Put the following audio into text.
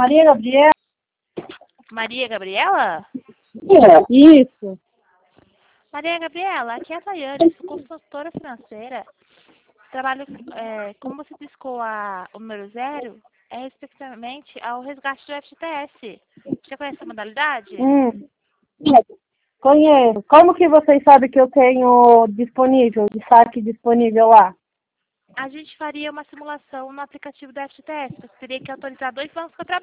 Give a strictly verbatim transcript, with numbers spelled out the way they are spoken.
Maria Gabriela? Maria Gabriela? É, isso. Maria Gabriela, aqui é a Tayane, sou consultora financeira. Trabalho, é, como você discou a, o número zero, é respectivamente ao resgate do F G T S. Você conhece a modalidade? Hum. Conheço. Como que vocês sabem que eu tenho disponível, de saque disponível lá? A gente faria uma simulação no aplicativo do F G T S. Você teria que autorizar dois bancos para